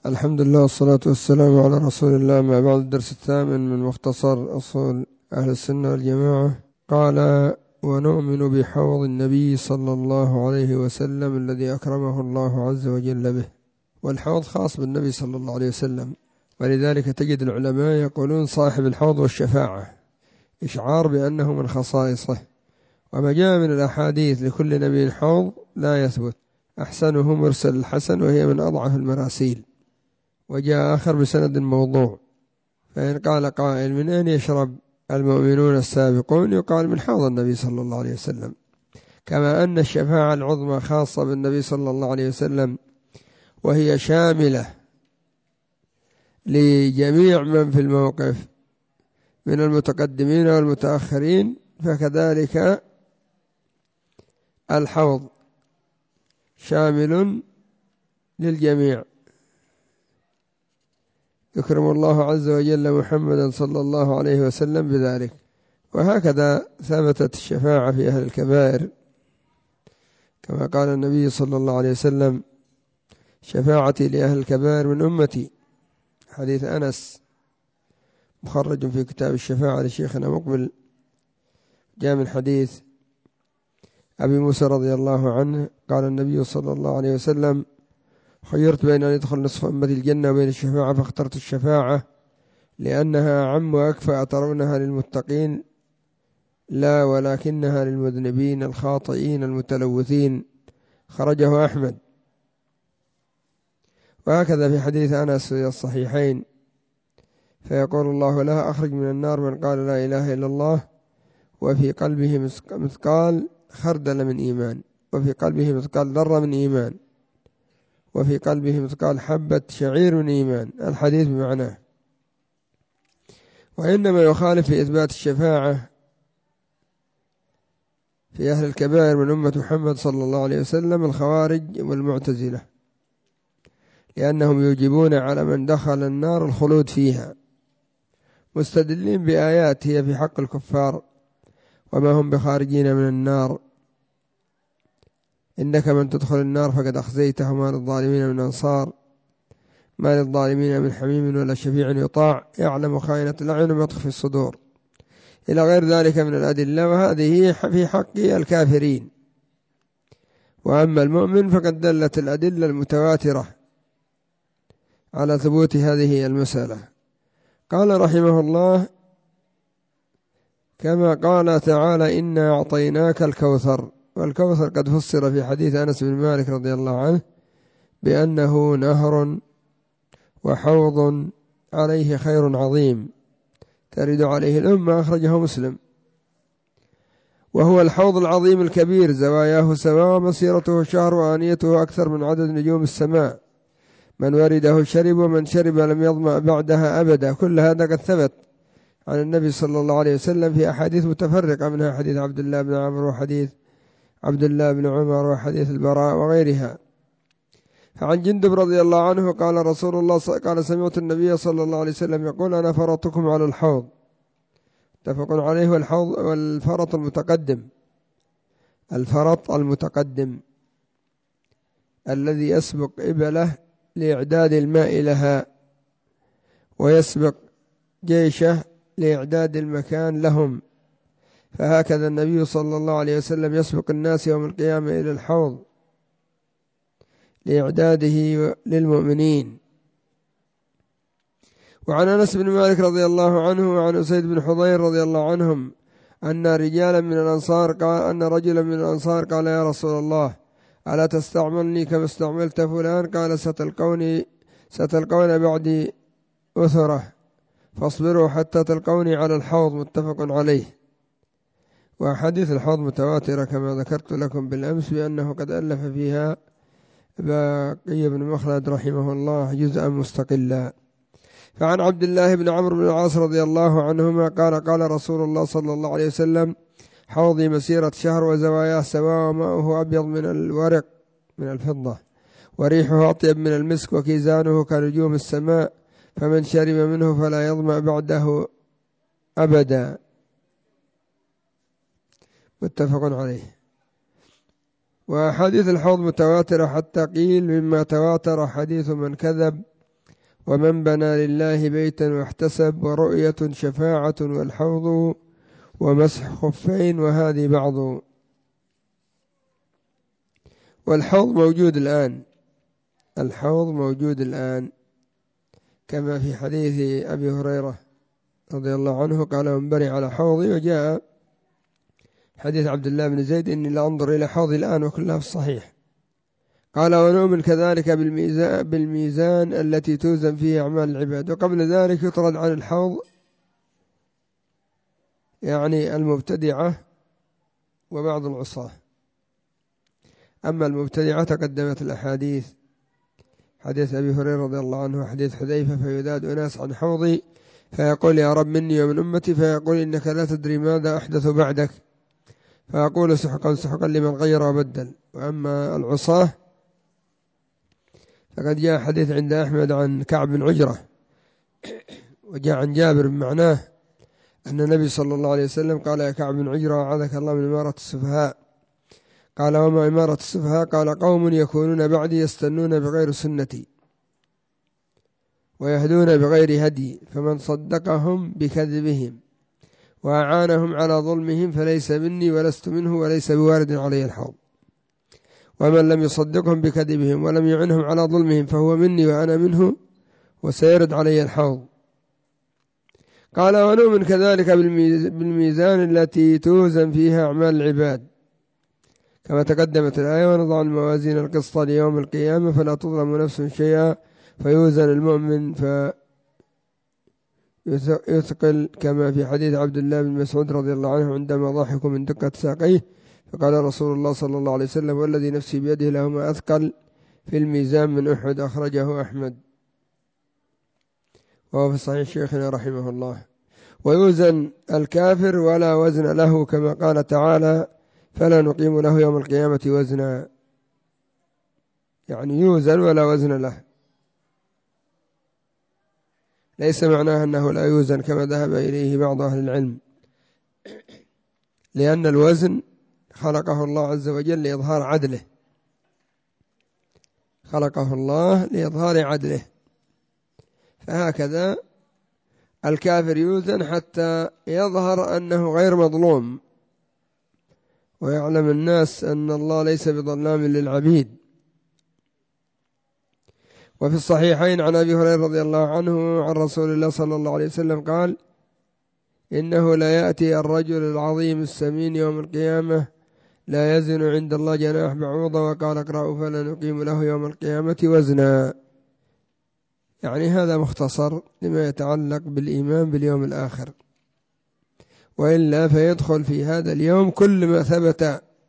الحمد لله والصلاة والسلام على رسول الله. ما بعد الدرس الثامن من مختصر أصول أهل السنة والجماعة. قال: ونؤمن بحوض النبي صلى الله عليه وسلم الذي أكرمه الله عز وجل به. والحوض خاص بالنبي صلى الله عليه وسلم، ولذلك تجد العلماء يقولون صاحب الحوض والشفاعة، إشعار بأنه من خصائصه. وما جاء من الأحاديث لكل نبي حوض لا يثبت، أحسنه مرسل الحسن وهي من أضعف المراسيل، وجاء آخر بسند موضوع. فإن قال قائل: من أين يشرب المؤمنون السابقون؟ يقال: من حوض النبي صلى الله عليه وسلم. كما أن الشفاعة العظمى خاصة بالنبي صلى الله عليه وسلم، وهي شاملة لجميع من في الموقف من المتقدمين والمتأخرين، فكذلك الحوض شامل للجميع. يكرم الله عز وجل محمدا صلى الله عليه وسلم بذلك. وهكذا ثبتت الشفاعة في أهل الكبائر، كما قال النبي صلى الله عليه وسلم: شفاعتي لأهل الكبائر من أمتي. حديث أنس مخرج في كتاب الشفاعة لشيخنا مقبل، جاء من حديث أبي موسى رضي الله عنه قال النبي صلى الله عليه وسلم: خيرت بين أن يدخل نصف أمتي الجنة وبين الشفاعة، فاخترت الشفاعة لأنها أعم وأكفى. أترونها للمتقين؟ لا، ولكنها للمذنبين الخاطئين المتلوثين. خرجه أحمد. وهكذا في حديث أنس في الصحيحين: فيقول الله له: أخرج من النار من قال لا إله إلا الله وفي قلبه مثقال خردل من إيمان، وفي قلبه مثقال ذرة من إيمان، وفي قلبه مثقال حبة شعير من إيمان. الحديث بمعناه. وإنما يخالف في إثبات الشفاعة في أهل الكبائر من أمة محمد صلى الله عليه وسلم الخوارج والمعتزلة، لأنهم يوجبون على من دخل النار الخلود فيها، مستدلين بآيات هي في حق الكفار: وما هم بخارجين من النار، إنك من تدخل النار فقد أخزيته، ما للظالمين من أنصار، ما للظالمين من حميم ولا شفيع يطاع، يعلم خائنة الأعين وما تخفي الصدور، إلى غير ذلك من الأدلة. وهذه في حق الكافرين. وأما المؤمن فقد دلت الأدلة المتواترة على ثبوت هذه المسألة. قال رحمه الله: كما قال تعالى: إنا أعطيناك الكوثر. والكوثر قد فسر في حديث أنس بن مالك رضي الله عنه بأنه نهر وحوض عليه خير عظيم ترد عليه الأمة. أخرجه مسلم. وهو الحوض العظيم الكبير، زواياه سواء، مسيرته شهر، وآنيته أكثر من عدد نجوم السماء. من ورده شرب، ومن شرب لم يظمأ بعدها أبدا. كل هذا قد ثبت عن النبي صلى الله عليه وسلم في أحاديث متفرقة، منها حديث عبد الله بن عمرو، وحديث عبد الله بن عمر، وحديث البراء وغيرها. فعن جندب رضي الله عنه قال رسول الله قال: سمعت النبي صلى الله عليه وسلم يقول: أنا فرطكم على الحوض. متفق عليه. والحوض والفرط المتقدم، الفرط المتقدم الذي يسبق إبله لإعداد الماء لها، ويسبق جيشه لإعداد المكان لهم. فهكذا النبي صلى الله عليه وسلم يسبق الناس يوم القيامة إلى الحوض لإعداده للمؤمنين. وعن أنس بن مالك رضي الله عنه وعن أسيد بن حضير رضي الله عنهم أن رجلا من الأنصار قال: أن رجلا من الأنصار قال: يا رسول الله، ألا تستعملني كما استعملت فلان؟ قال: ستلقون بعدي أثرة، فاصبروا حتى تلقوني على الحوض. متفق عليه. وحديث الحوض متواترة كما ذكرت لكم بالأمس بأنه قد ألف فيها باقي بن مخلد رحمه الله جزءا مستقلا. فعن عبد الله بن عمرو بن العاص رضي الله عنهما قال: قال رسول الله صلى الله عليه وسلم: حوضي مسيرة شهر، وزواياه سواء، وماؤه أبيض من الورق من الفضة، وريحه أطيب من المسك، وكيزانه كنجوم السماء، فمن شرب منه فلا يظمأ بعده أبدا. متفق عليه. وحديث الحوض متواتر حتى قيل: مما تواتر حديث من كذب ومن بنى لله بيتا واحتسب، ورؤية شفاعة، والحوض، ومسح خفين، وهذه بعض. والحوض موجود الآن، الحوض موجود الآن كما في حديث أبي هريرة رضي الله عنه قال: من بني على حوضي. وجاء حديث عبد الله بن زيد: إني لأنظر إلى حوضي الآن، وكلها في الصحيح. قال: ونؤمن كذلك بالميزان التي توزن فيه أعمال العباد. وقبل ذلك يطرد عن الحوض يعني المبتدعة وبعض العصاة. أما المبتدعة تقدمت الأحاديث، حديث أبي هريرة رضي الله عنه، حديث حذيفة: فيذاد أناس عن حوضي فيقول: يا رب مني ومن أمتي، فيقول: إنك لا تدري ماذا أحدث بعدك، فأقول: سحقا سحقا لمن غير وبدل. وأما العصاة فقد جاء حديث عند أحمد عن كعب بن عجرة، وجاء عن جابر بمعناه أن النبي صلى الله عليه وسلم قال: يا كعب بن عجرة أعاذك الله من إمارة السفهاء. قال: وما إمارة السفهاء؟ قال: قوم يكونون بعدي يستنون بغير سنتي ويهدون بغير هدي، فمن صدقهم بكذبهم وأعانهم على ظلمهم فليس مني ولست منه وليس بوارد علي الحوض، ومن لم يصدقهم بكذبهم ولم يعنهم على ظلمهم فهو مني وأنا منه وسيرد علي الحوض. قال: ونؤمن كذلك بالميزان التي توزن فيها أعمال العباد كما تقدمت الآية: ونضع الموازين القسط ليوم القيامة فلا تظلم نفس شيئا فيوزن المؤمن فيثقل، كما في حديث عبد الله بن مسعود رضي الله عنه عندما ضحكوا من دقة ساقيه فقال رسول الله صلى الله عليه وسلم: والذي نفسي بيده لهما أثقل في الميزان من أحد. أخرجه أحمد وهو في صحيح شيخنا رحمه الله. ويوزن الكافر ولا وزن له، كما قال تعالى: فلا نقيم له يوم القيامة وزنا، يعني يوزن ولا وزن له. ليس معناه أنه لا يوزن كما ذهب إليه بعض أهل العلم، لأن الوزن خلقه الله عز وجل لإظهار عدله، خلقه الله لإظهار عدله. فهكذا الكافر يوزن حتى يظهر أنه غير مظلوم، ويعلم الناس أن الله ليس بظلام للعبيد. وفي الصحيحين عن أبي هريرة رضي الله عنه عن رسول الله صلى الله عليه وسلم قال: إنه لا يأتي الرجل العظيم السمين يوم القيامة لا يزن عند الله جناح بعوضة. وقال: اقرأوا فلا نقيم له يوم القيامة وزنا. يعني هذا مختصر لما يتعلق بالإيمان باليوم الآخر، وإلا فيدخل في هذا اليوم كل ما ثبت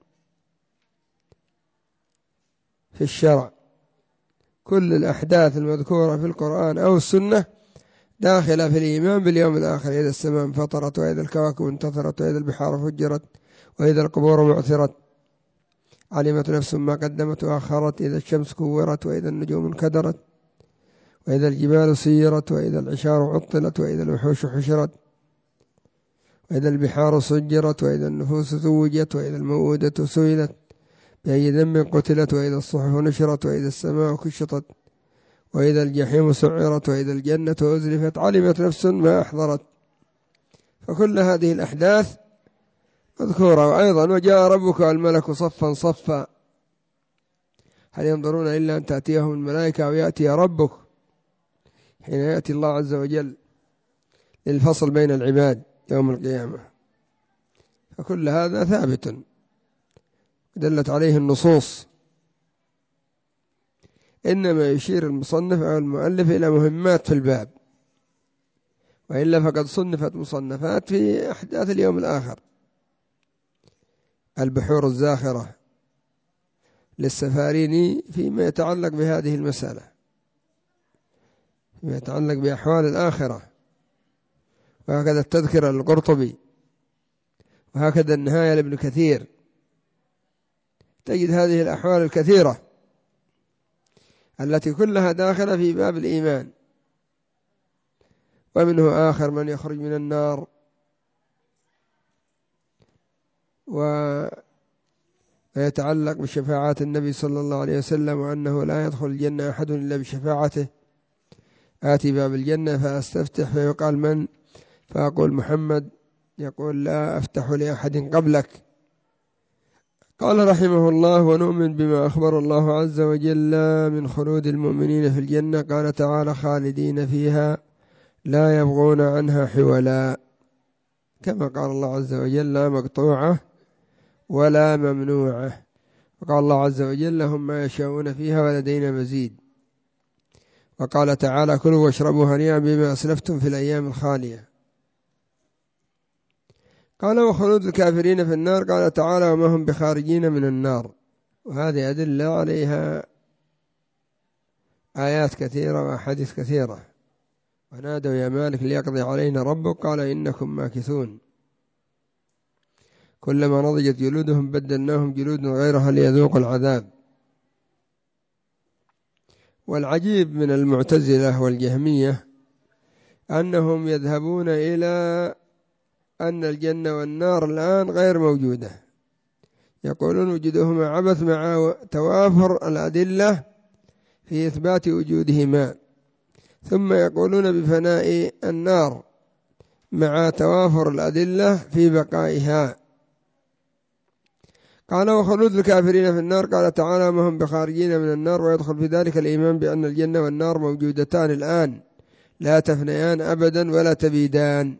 في الشرع، كل الأحداث المذكورة في القرآن أو السنة داخلة في الإيمان باليوم الآخر: إذا السماء انفطرت، وإذا الكواكب انتثرت، وإذا البحار فجرت، وإذا القبور معثرت، علمت نفس ما قدمت وأخرت، إذا الشمس كورت، وإذا النجوم انكدرت، وإذا الجبال سيرت، وإذا العشار عطلت، وإذا الوحوش حشرت، وإذا البحار سجرت، وإذا النفوس زوجت، وإذا الموءودة سئلت بأي ذنب قتلت، وإذا الصحف نشرت، وإذا السماء كشطت، وإذا الجحيم سعرت، وإذا الجنة أزلفت، علمت نفس ما أحضرت. فكل هذه الأحداث مذكورة. وأيضا: وجاء ربك والملك صفا صفا، هل ينظرون إلا أن تأتيهم الملائكة أو يأتي ربك، حين يأتي الله عز وجل للفصل بين العباد يوم القيامة. فكل هذا ثابت دلت عليه النصوص، إنما يشير المصنف أو المؤلف إلى مهمات في الباب، وإلا فقد صنفت مصنفات في أحداث اليوم الآخر: البحور الزاخرة للسفاريني فيما يتعلق بهذه المسألة، فيما يتعلق بأحوال الآخرة، وهكذا التذكرة للقرطبي، وهكذا النهاية لابن كثير. تجد هذه الأحوال الكثيرة التي كلها داخلة في باب الإيمان. ومنه آخر من يخرج من النار، ويتعلق بشفاعات النبي صلى الله عليه وسلم، وأنه لا يدخل الجنة أحد إلا بشفاعته. آتي باب الجنة فأستفتح فيقال من؟ فأقول محمد، يقول لا أفتح لأحد قبلك. قال رحمه الله: ونؤمن بما أخبر الله عز وجل من خلود المؤمنين في الجنة. قال تعالى: خالدين فيها لا يبغون عنها حولا، كما قال الله عز وجل: لا مقطوعة ولا ممنوعة. وقال الله عز وجل: لهم ما يشاءون فيها ولدينا مزيد. وقال تعالى: كلوا واشربوا هنيئا بما أسلفتم في الأيام الخالية. قال: وخلود الكافرين في النار. قال تعالى: وما هم بخارجين من النار. وهذه أدلة عليها آيات كثيرة وأحاديث كثيرة. ونادوا يا مالك ليقضي علينا ربك قال إنكم ماكثون. كلما نضجت جلودهم بدلناهم جلود غيرها ليذوقوا العذاب. والعجيب من المعتزلة والجهمية أنهم يذهبون إلى أن الجنة والنار الآن غير موجودة، يقولون وجودهما عبث مع توافر الأدلة في إثبات وجودهما، ثم يقولون بفناء النار مع توافر الأدلة في بقائها. قال: وخلود الكافرين في النار. قال تعالى: ما هم بخارجين من النار. ويدخل في ذلك الإيمان بأن الجنة والنار موجودتان الآن لا تفنيان أبدا ولا تبيدان.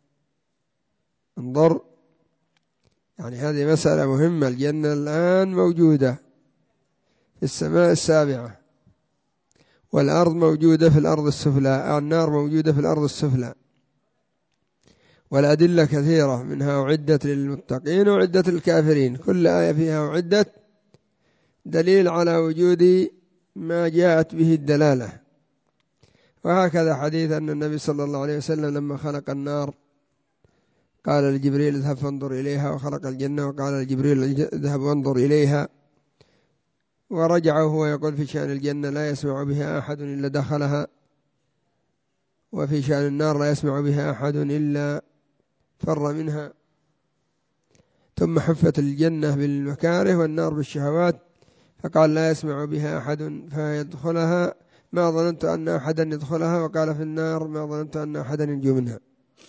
انظر، يعني هذه مسألة مهمة. الجنة الآن موجودة في السماء السابعة، والأرض موجودة في الأرض السفلى، النار موجودة في الأرض السفلى. والأدلة كثيرة، منها أعدت للمتقين وأعدت للكافرين. كل آية فيها أعدت دليل على وجود ما جاءت به الدلالة. وهكذا حديث أن النبي صلى الله عليه وسلم لما خلق النار قال لجبريل: اذهب فانظر إليها. وخلق الجنة وقال لجبريل: اذهب وانظر إليها. ورجع وهو يقول في شأن الجنة: لا يسمع بها أحد إلا دخلها، وفي شأن النار: لا يسمع بها أحد إلا فر منها. ثم حفت الجنة بالمكاره والنار بالشهوات، فقال: لا يسمع بها أحد فيدخلها ما ظننت أن أحدا يدخلها. وقال في النار: ما ظننت أن أحدا ينجو منها.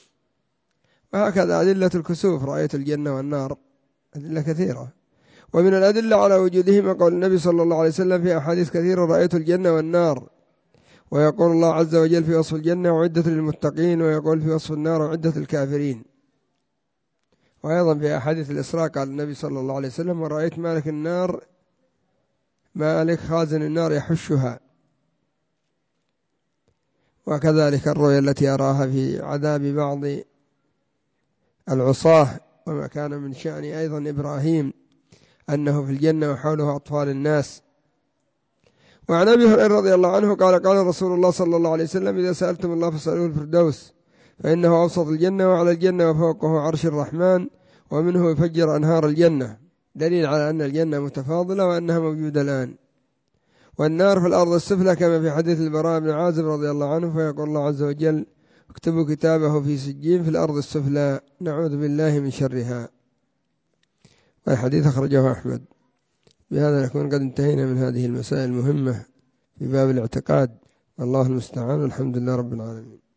وهكذا أدلة الكسوف، رأيت الجنة والنار، أدلة كثيرة. ومن الأدلة على وجودهما قول النبي صلى الله عليه وسلم في أحاديث كثيرة: رأيت الجنة والنار. ويقول الله عز وجل في وصف الجنة: وعدت للمتقين. ويقول في وصف النار: وعدت للكافرين. وأيضا في أحاديث الإسراء قال النبي صلى الله عليه وسلم: ورأيت مالك النار، مالك خازن النار يحشها. وكذلك الرؤيا التي أراها في عذاب بعض العصاة. وما كان من شأن أيضا إبراهيم أنه في الجنة وحوله أطفال الناس. وعن أبي هريرة رضي الله عنه قال: قال رسول الله صلى الله عليه وسلم: إذا سألتم الله فاسألوه الفردوس، فإنه أوسط الجنة وعلى الجنة وفوقه عرش الرحمن، ومنه يفجر أنهار الجنة. دليل على أن الجنة متفاضلة وأنها موجودة الآن. والنار في الأرض السفلى، كما في حديث البراء بن عازب رضي الله عنه: فيقول الله عز وجل: اكتبوا كتابه في سجين في الأرض السفلى، نعوذ بالله من شرها. والحديث أخرجه أحمد. بهذا نكون قد انتهينا من هذه المسائل المهمة في باب الاعتقاد. الله المستعان، والحمد لله رب العالمين.